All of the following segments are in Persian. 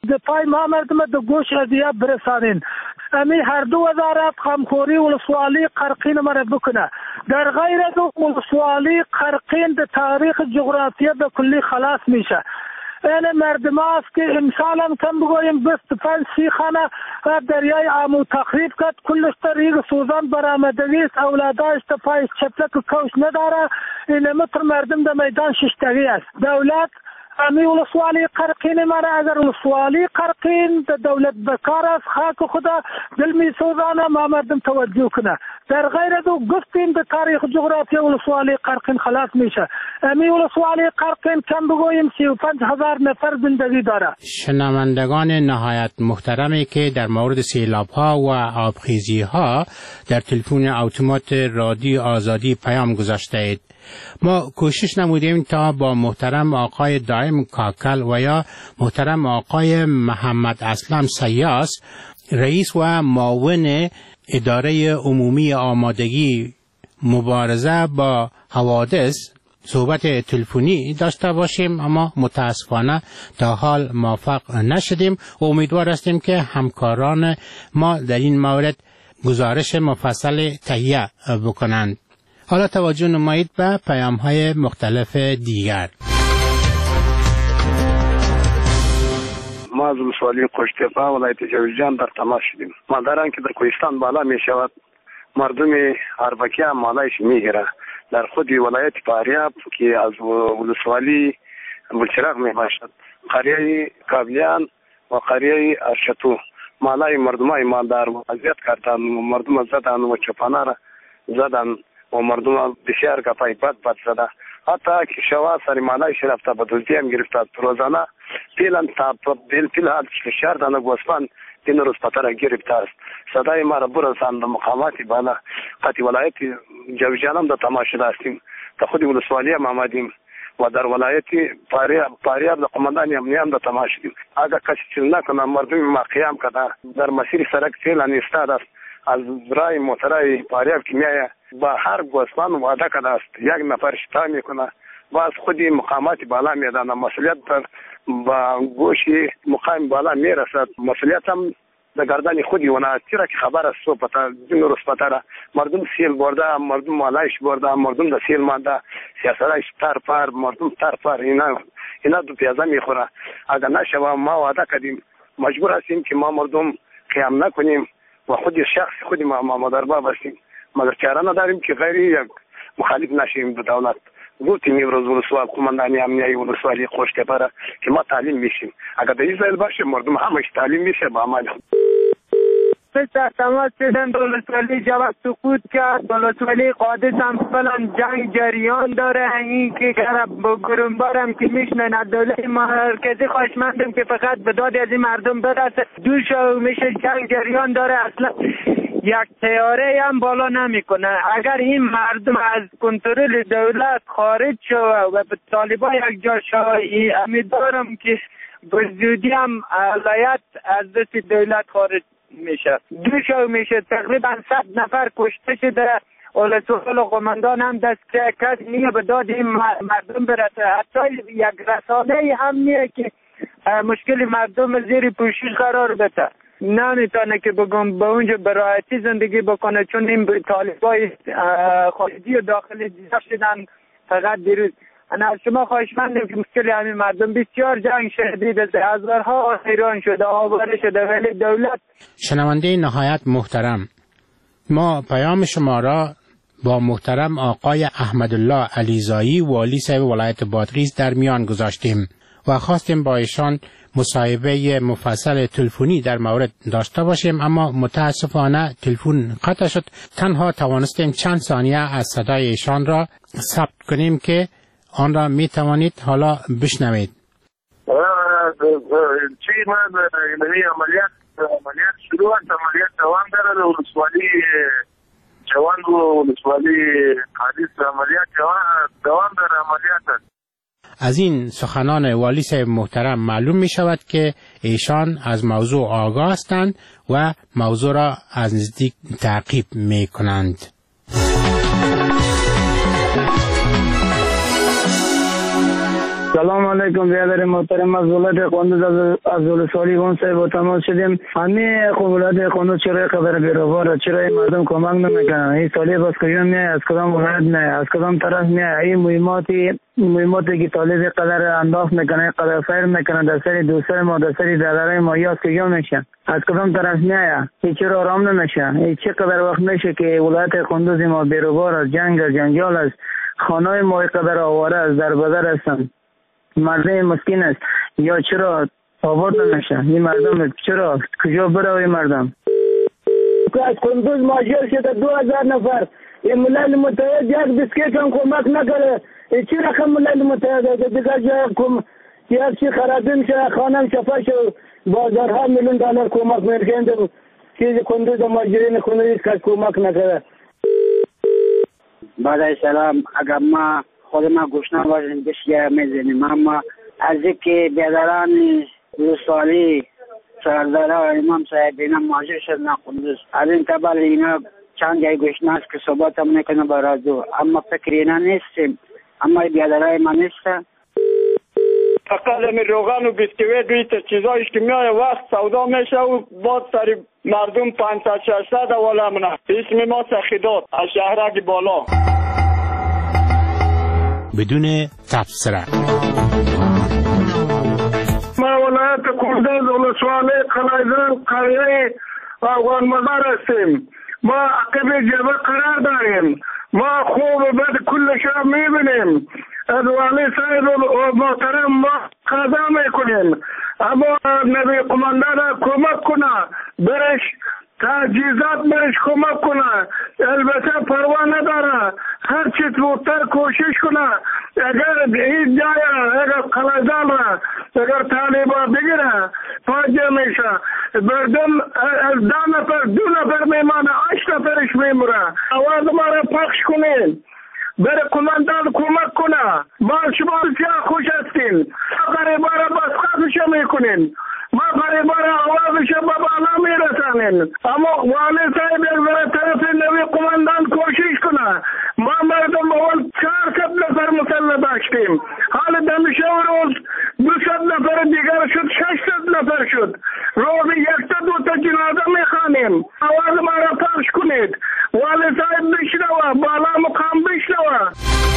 پای ما مردم دو گوش ادیه برسانین. امی هر دو وزارت همکاری ولسوالی قرقین مرا بکنه. در غیر دو ولسوالی قرقین در تاریخ جغرافیا به کلی خلاص میشه. این مردم است که امسال هم کم بگویم 25-30 خانه دریای آمو تخریب کرد، کلش طریق سوزان برآمدگی است، اولاداش پای چپلک کوش نداره. این متر مردم در میدان ششتگی است. دولت امی ولسوالی قرقین مرا اگر ولسوالی قرقین دولت بکار است، خاک خدا دل می سوزانه ما مردم توجه کنه. در غیر دو گفتیم به تاریخ جغرافیا ولسوالی قرقین خلاص میشه. امی ولسوالی قرقین کم بگویم 35,000 نفر زندگی داره. شنوندگان نهایت محترمی که در مورد سیلاب ها و آبخیزی ها در تلفن اتومات رادیو آزادی پیام گذاشته اید. ما کوشش نمودیم تا با محترم آقای دائم کاکل و یا محترم آقای محمد اسلم سیاس رئیس و معاون اداره عمومی آمادگی مبارزه با حوادث صحبت تلفنی داشته باشیم، اما متاسفانه تا حال موفق نشدیم و امیدوار هستیم که همکاران ما در این مورد گزارش مفصل تهیه بکنند. حالا توجه نمایید به پیام‌های مختلف دیگر. ما از ولسوالی قشتیپه ولایت جوزجان در تماس شدیم. مادران که در کوهستان بالا می شود، مردم اربکی هم مالایش میگیره. در خود ولایت فاریاب که از ولسوالی بلچراغ می باشد، قریه کابلیان و قریه ارشتو مالای مردمای مالدار اذیت کردن، مردم زدن و چپانه را زدن و مردم بسیار کپای بد زده. حتی که شوا سری مالایش رفته به دزدی هم گرفته. روزانه پیل حال 4 دانه گوسفند این روز پتر گرفته است. صدای ما را برساند مقامات بالا. قطعی ولایت جوزجان هم در تماشا هستیم. تا خود ولسوالی هم آمدیم و در ولایت فاریاب در قماندان امنیه هم در تماشا شدیم. اگر کسی چیز نکنه مردم ما قیام کنه در مسیر سرک فعلا ایستاده است. از رای موترای فاریاب که میایه با هر گوسفند وعده کرده است یک نفر شتا میکنه و از خودی مقامات بالا میدانه. مسئولیت با گوشی مقام بالا میرسد. مسئولیت هم در گردن خودی ونه. چرا که خبر است صبح پتا دین روز پتا مردم سیل برده، مردم مالایش برده، مردم در سیل مانده، سیاستایش تر مردم تر اینا دو پیازه میخوره. اگر نشوه ما وعده کردیم مجبور هستیم که ما مردم قیام نکنیم و خود شخص خودی ما مادربا باشیم، مگر چاره نداریم که غیر یک مخالف نشیم به دولت. گفتیم امروز ولسوال قماندانی امنیه ولسوالی قشتیپه را که ما تعلیم میشیم. اگر در اسرائیل باشه مردم همش تعلیم میشه با عمل خود. در تماس شدن ولسوالی جواب سقوط کرد. ولسوالی قادس هم فلان جنگ جریان داره. این که با گرومبارم که میشنن دولت مرکزی خواهشمندم که فقط به داد از این مردم برسه. دوشو میشه جنگ جریان داره. اصلا یک تیاره هم بالا نمیکنه. اگر این مردم از کنترل دولت خارج شود و به طالبان یک جا شود، امیدوارم که بزودی هم ولایت از دست دولت خارج میشه. دوشو میشه تقریبا 100 نفر کشته شده. ولسوال و قماندان هم دست کس نیه به داد این مردم برسه. حتی یک رسانه هم نیه که مشکل مردم زیر پوشش قرار بده. نمیتونه که بگم به اونجا براحتی زندگی بکنه، چون این طالبای خارجی و داخلی دیده شدن. فقط دیروز انا از شما خواهشمندم که مشکل همین مردم بسیار جنگ شدید است، هزارها ایران شده، آواره شده، ولی دولت. شنونده نهایت محترم، ما پیام شما را با محترم آقای احمدالله علیزایی والی صاحب ولایت بادغیس در میان گذاشتیم و خواستیم با ایشان مصاحبه مفصل تلفنی در مورد داشته باشیم، اما متاسفانه تلفن قطع شد. تنها توانستیم چند ثانیه از صدای ایشان را ثبت کنیم که آن را می توانید حالا بشنوید. چی من عملیات شروع است، عملیات دوام داره. ولسوالی جوان و ولسوالی حدیث عملیات دوام داره. عملیات است. از این سخنان والی صاحب محترم معلوم می شود که ایشان از موضوع آگاه هستند و موضوع را از نزدیک تعقیب می کنند. سلام علیکم برادر محترم. از ولایت قندوز از ولسوالی گونسه با تماس شدیم. همین ولایت قندوز چرا قدر بیروبار، چرا مردم کمک نمیکنن؟ این سالی بس کجا میای؟ از کدام ولایت میای؟ از کدام طرف میای؟ این مهماتی که طالب قدر انداخت میکنه، قدر فیر میکنه در سری دوستای ما، در سری برادرای ما، یا از کجا میشه؟ از کدام طرف میای؟ این چرا آرام نمیشه؟ این چه قدر وقت میشه که ولایت قندوز ما بیروبار از جنگال است، خانه ما قدر آواره است، در بدر هستند، مردم مسکین است، یا چرا آباد نمیشه؟ این مردم چرا کجا بره؟ این مردم از قندوز ماجر شده 2000 نفر. این ملل متحد یک بسکیت هم کمک نکره. این چی رقم ملل متحد است؟ دیگر جای یک چی خرابی میشه، خانم شفا شد، بازارها میلیون دلار کمک میکنه. چیز قندوز ماجرین قندوز کس کمک نکره. بعد سلام. اگر ما خود ما گوشنا باشیم بسیار میزنیم، اما از اینکه بیادران ولسوالی سردارا و امام صاحب اینا مهاجر شدن قندوز، از این قبل اینا چند جای گوشنا است که صحبت هم میکنه با رادیو، اما فکر اینا نیستیم، اما بیادرای ما نیستن. فقط می روغن و بیسکویت دویت چیزایش که میایه وقت سودا میشه و بعد سری مردم 500-600 والا منه. اسم ما سخیدات از شهرک بالا بدون تفسیره. ما ولایت قندوز ولسوالی قلایزان قریه افغان مزار هستیم. ما عقب جبه قرار داریم. ما خوب و بد کلش را میبینیم. از والی صاحب و محترم ما قضا میکنیم، اما نبی قماندان کمک کنه، برش تجهیزات برش کمک کنه. البته پروا نداره، هر چی زودتر کوشش کنه. اگر این جای اگر قلعه‌دار را اگر طالبا بگیره فاجعه میشه. مردم دو نفر میمانه، 8 نفرش میموره. آواز ما را پخش کنین، بره کماندان کمک کنه. ما شما بسیار خوش هستین، غریبا را بسخطش میکنین، ما غریبا را آوازش به بالا میرسانین. اما والی صاحب یک ذره طرف نوی کماندان کوشش کنه. ما مردم اول 400 نفر مسلح داشتیم، حال دمیشه روز 200 نفر دیگر شد، 600 نفر شد. روز 1-2 جنازه میخوانیم. آواز ما را پخش کنید، والی صاحب بشنوه، بالا مقام بشنوه.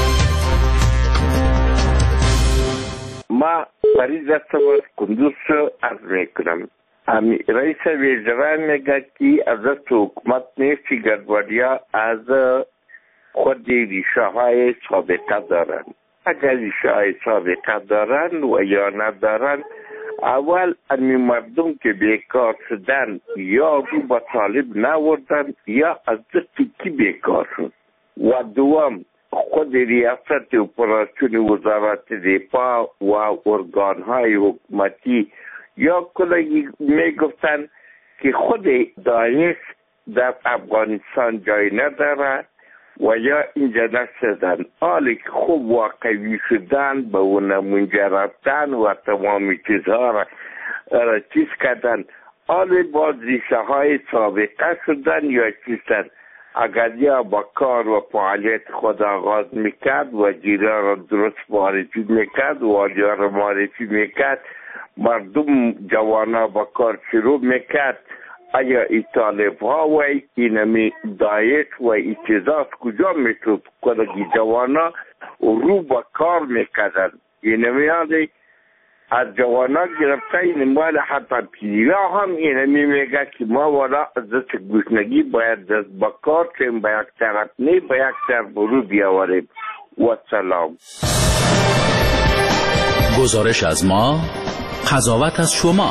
ما فرید هستم از قندوز عرض میکنم. رئیس وزرا میگه که از حکومت نیست که گردواریا از خود ریشه های سابقه دارن. اگر ریشه های سابقه دارن و یا ندارن، اول امی مردم که بیکار شدن یا رو با طالب نوردن یا از دستی بیکار شد. و دوم خود ریاست اپراسیون وزارت دفاع و ارگانهای حکومتی یا کلی میگفتن که خود داعش در افغانستان جای نداره و یا اینجا نشدن. حالی که خوب واقعی شدن به اون منجر رفتن و تمام چیزها را چیز کردن، حالی باز ریشه های سابقه شدن یا چیزن. اگر یا با کار و فعالیت خود آغاز میکرد و جیرا را درست معرفی میکرد و آلیا را معرفی میکرد، مردم جوانا با کار شروع میکرد. آیا ای طالب ها و اینمی داعش و ای چیزاست کجا میشد؟ کلگی جوانا رو با کار میکردن. اینمی آلی از جوانا گرفته این مال حتی پیرا هم اینمی میگه که ما والا از دست گوشنگی باید دست با کار کنیم، با یک طرف نی با یک طرف برو بیاوریم. و سلام. گزارش از ما، قضاوت از شما.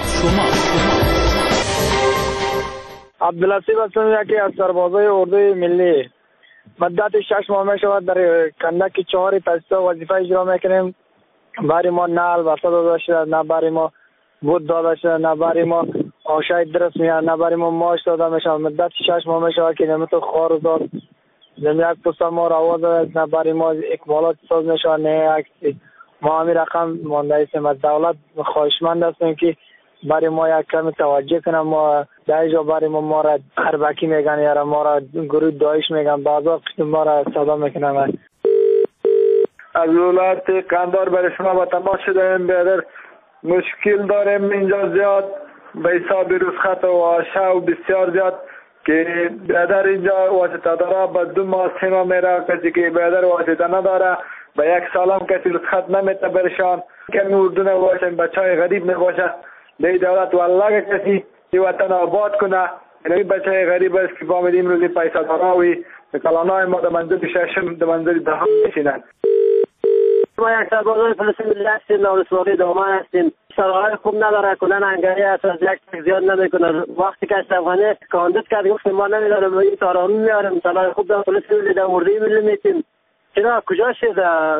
عبدالعزیز هستم، یکی از سربازای اردوی ملی. مدت 6 ماه می شود در کندک 4 تاسیس وظیفه اجرا میکنیم. برای ما نه البته داده شده، نه برای ما بود داده شده، نه برای ما آشای درست میاد، نه برای ما ماش داده میشه. مدت 6 ماه می شود که نمیتو خوار و داد یک پسر ما را آواز داده، نه برای ما اکمالات ساز میشه، نه یک ما همین رقم مانده ایستیم. از دولت خواهشمند هستیم که برای ما یک کم توجه کنم. ما در جا برای ما را اربکی میگن یا ما را گروه داعش میگن، بعضا ما را صدا میکنن. از ولایت قندهار برای شما با تماس شدیم. برادر مشکل داریم اینجا زیاد به حساب رسخت و آشه و بسیار زیاد که برادر اینجا واسطه داره. با 2 ماه 3 ماه میره کسی که برادر واسطه نداره به 1 سال هم کسی رسخت نمیته برشان. کمی اردو نباشه بچه های غریب نباشه به دولت والله کسی این وطن آباد کنه. این بچه های غریب است که فامیدیم روزی پیسه داراوی به کلانای ما در منزل 6 در منزل 10 میشینن. ما یک سربازای فلسطینی هستیم، نورسوالی دامان هستیم. سرهای خوب نداره، کلن انگاری هست، از یک تک زیاد نمیکنه. وقتی که اشتفانه کاندید کرد گفتیم ما نمیدارم این تارانو میارم. سرهای خوب در فلسطینی در مردی میلیمیتیم. چرا کجا شد؟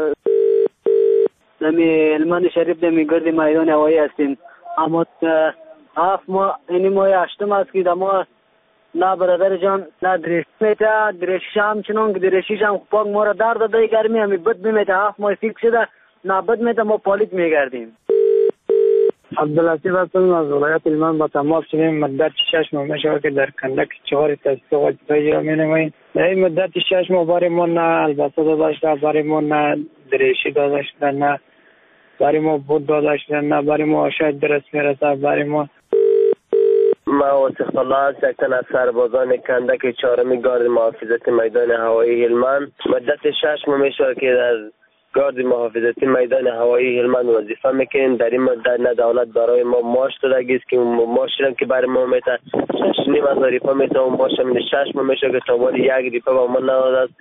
نمی علمان شریف دمی گرد میدان هوایی هستیم. اما 7 ماه اینی ماه 8 است که ما نه برادر جان نه درش میته درشش هم چنان که درشیش هم پاک ما را درد داده گرمی همی بد میته 7 ماه فیکس شده نه بد میته ما پالیت میگردیم. عبداللطیف هستم از ولایت هلمند با تماس شدیم. مدت 6 ماه میشه که در کندک 4 تاسیس وظیفه مینماییم. در این مدت 6 ماه برای ما نه البته داده شده، برای ما نه درشی داده شده، نه برای ما بود داده شده، نه برای ما آشای درست میرسه. برای ما واسق الله است، یک تن از سربازان کندک 4 گارد محافظتی میدان هوایی هلمند. مدت 6 ماه میشه که در گارد محافظتی میدان هوایی هلمند وظیفه میکنیم. در این مدت نه دولت برای ما ماش داده است که ماشی که برای ما میته 6.5 ریپا میته و ماش هم 6 ماه میشه که تا ولی 1 ریپا با ما نداده است.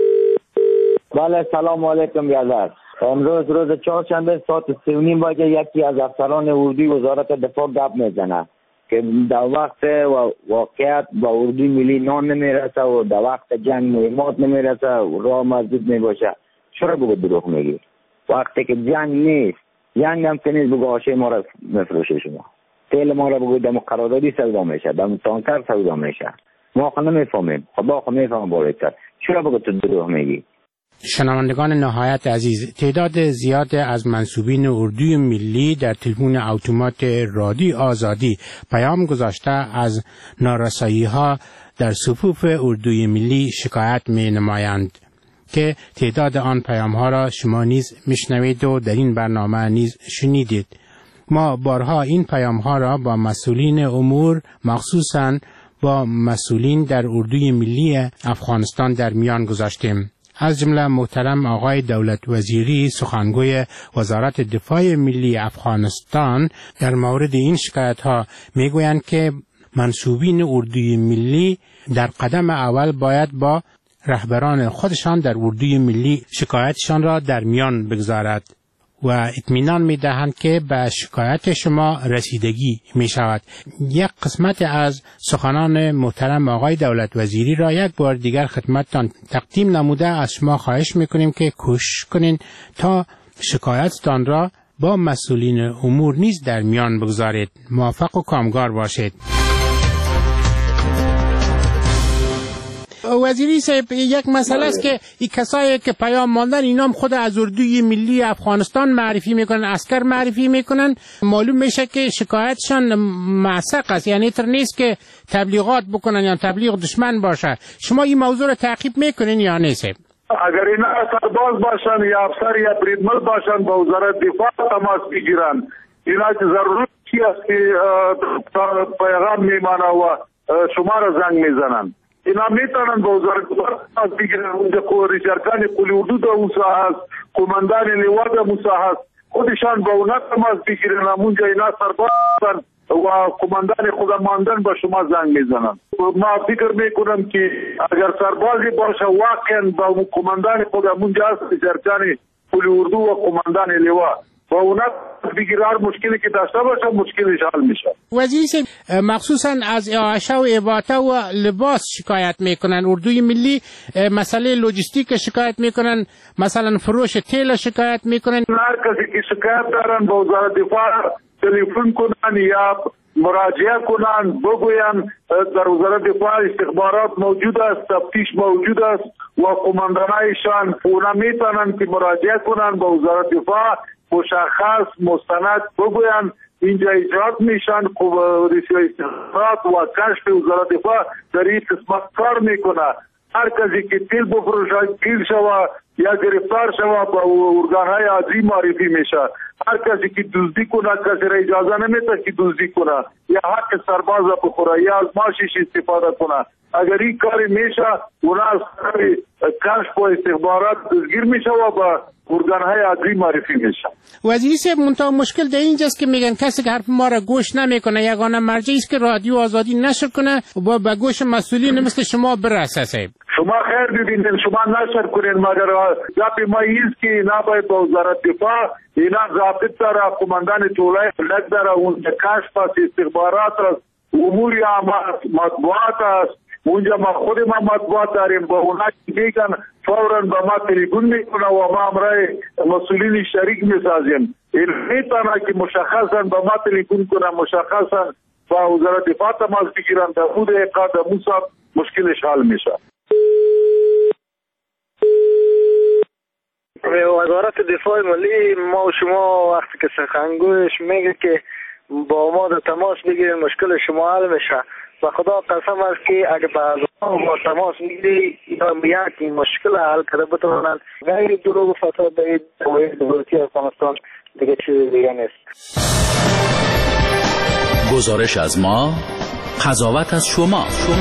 بله سلام علیکم برادر. امروز روز چهارشنبه ساعت 3:30 یکی از افسران اردوی وزارت دفاع گپ میزنه که در وقت واقعیت با اردوی ملی نان نمیرسه و در وقت جنگ مهمات نمیرسه و راه مسدود میباشه. چرا بگو دروغ میگی؟ وقتی که جنگ نیست، جنگ هم که نیست بگو آشه ما را مفروشه شما. تیل ما را بگو دم قراردادی سودا میشه، دم تانکر سودا میشه. ما خب نمیفهمیم. خدا خب میفهمه بالاتر. چرا بگو تو دروغ میگی؟ شنوندگان نهایت عزیز، تعداد زیاد از منسوبین اردوی ملی در تلفن اتومات رادیو آزادی پیام گذاشته از نارسایی ها در صفوف اردوی ملی شکایت می نمایند که تعداد آن پیام ها را شما نیز میشنوید و در این برنامه نیز شنیدید. ما بارها این پیام ها را با مسئولین امور مخصوصاً با مسئولین در اردوی ملی افغانستان در میان گذاشتیم. از جمله محترم آقای دولت وزیری سخنگوی وزارت دفاع ملی افغانستان در مورد این شکایت ها میگویند که منسوبین اردوی ملی در قدم اول باید با رهبران خودشان در اردوی ملی شکایتشان را در میان بگذارد و اطمینان می‌دهند که به شکایت شما رسیدگی می‌شود. یک قسمت از سخنان محترم آقای دولت وزیری را یک بار دیگر خدمتتان تقدیم نموده از شما خواهش می‌کنیم که کوشش کنین تا شکایتتان را با مسئولین امور نیز در میان بگذارید. موفق و کامگار باشید. وزیری صاحب، یک مسئله است که این کسایی که پیام ماندن اینام خود از اردوی ملی افغانستان معرفی میکنن، عسکر معرفی میکنن. معلوم میشه که شکایتشان معسق است، یعنی تر نیست که تبلیغات بکنن یا تبلیغ دشمن باشه. شما این موضوع رو تعقیب میکنین یا نه صاحب؟ اگر اینا سرباز باشن یا افسر یا بریدمن باشن با وزارت دفاع تماس بگیرن. اینا ضروری است که پیغام میمانه و شما را زنگ میزنن. اینا میتونن با وزارت دفاع بگیرن. اونجا ریشارکان قلی اردو دا موسا هست، قماندان لیوا دا موسا هست، خودشان با اونا تماس بگیرن. اونجا اینا سرباز هستن و قماندان خودماندن با شما زنگ میزنن. ما فکر میکنم که اگر سربازی باشه واقعا با قماندان خودمونجا هست، ریشارکان قلی اردو و قماندان لیوا با اونا دیگر مشکلی که داشته باشه مشکلش حل میشه. وزیر صاحب، مخصوصا از اعاشه و اباطه و لباس شکایت میکنن. اردوی ملی مسئله لوجستیک شکایت میکنن، مثلا فروش تیل شکایت میکنن. هر کسی که شکایت دارن با وزارت دفاع تلفن کنن یا مراجعه کنن، بگوین در وزارت دفاع استخبارات موجود است، تفتیش موجود است و قماندانایشان اونا میتونن که مراجعه کنن با وزارت دفاع، مشخص مستند بگوین اینجا ایجاد میشن. رئیس استخبارات و کشف وزارت دفاع در این قسمت کار میکنه. هر کسی که تیل بفروشد گیر شود یا گرفتار شود با ارگانهای عادی معرفی میشه. هر کسی که دزدی کنه کسی را اجازه نمیده که دزدی کنه یا حق سرباز بخوره یا از ماشیش استفاده کنه. اگر این کاری میشه اونا از کشف و استخبارات دستگیر میشه و با ارگانهای عادی معرفی میشه. وزیری صاحب منتها مشکل در اینجاست که میگن کسی که حرف ما را گوش نمیکنه یگانه مرجعی است که رادیو آزادی نشر کنه و به گوش مسئولین مثل شما برسه. صاحب شما خیر ببینید، شما نشر کنید، مگر گپ ما ایست که نباید با وزارت دفاع اینا ضابط داره، قماندان طولای فلک داره، اونجا کشف است، استخبارات است، امور مطبوعات است، اونجا ما خود ما مطبوعات داریم. با اونا که میگن فوراً به ما تلفن میکنه و ما امرای مسئولین شریک میسازیم. این میتونه که مشخصا به ما تلفن کنه، مشخصا با وزارت دفاع تماس بگیرن، در بود اقاد موسا مشکلش حل میشه. وزارت دفاع ملی ما و شما وقتی که سخنگویش میگه که با ما در تماس بگیرین مشکل شما حل میشه. و خدا قسم است که اگه با تماس میگیری یا میاد این مشکل حل کرده بتونن غیر دروغ و فساد به دولتی افغانستان دیگه چیزی دیگه نیست. گزارش از ما، قضاوت از شما.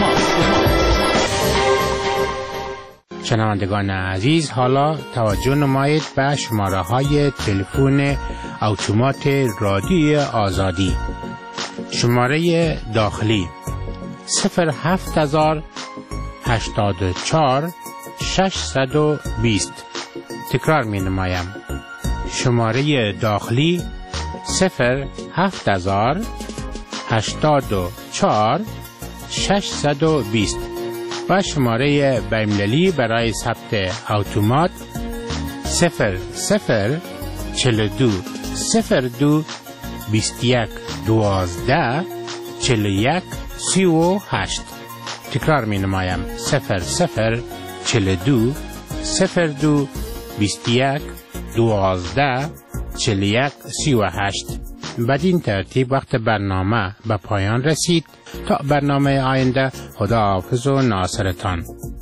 شنوندگان عزیز، حالا توجه نمایید به شماره های تلفن اتومات رادیو آزادی. شماره داخلی 07084 620. تکرار می نمایم. شماره داخلی 07084 620 و شماره بین‌المللی برای ثبت اتومات 0042 02 21 12 41 38. تکرار می نمایم 0042 02 21 12 41 38. بدین ترتیب وقت برنامه به پایان رسید. تا برنامه آینده، خدا حافظ و ناصرتان.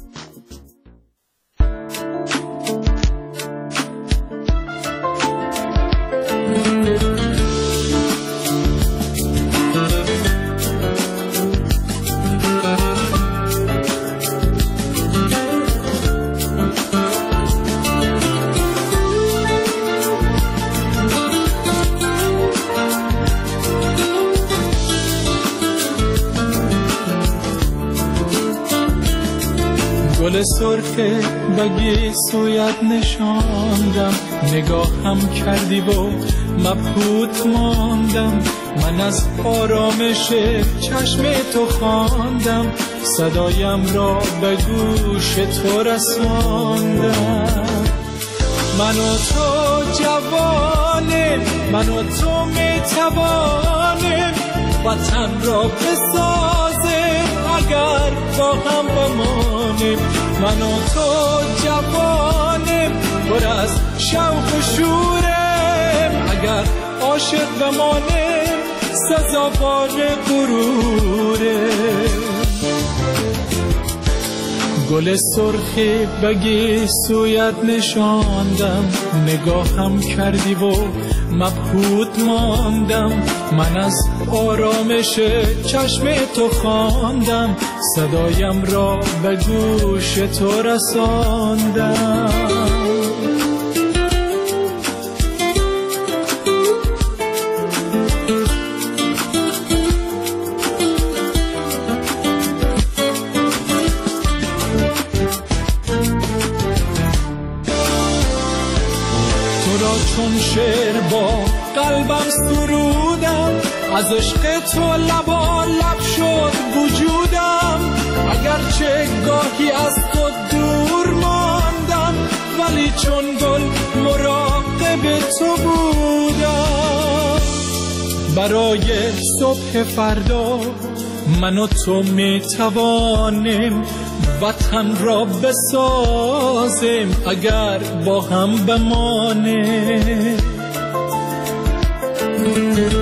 گل سرخه بگی سویت نشاندم، نگاهم کردی و مبهوت ماندم. من از آرامش چشم تو خواندم، صدایم را به گوش تو رساندم. من و تو جوانیم، من و تو میتوانیم وطن را بسازیم اگر با هم بمانیم. من و تو جوانیم پر از شوق و شوریم، اگر عاشق بمانیم سزاوار غروریم. گل سرخی بگی سویت نشاندم، نگاهم کردی و مبهوت ماندم. من از آرامش چشم تو خواندم، صدایم را به گوش تو رساندم. چون شعر با قلبم سرودم، از عشق تو لبا لب شد وجودم. اگرچه گاهی از تو دور ماندم، ولی چون گل مراقب تو بودم. برای صبح فردا من و تو می توانیم وطن را بسازیم اگر با هم بمانیم.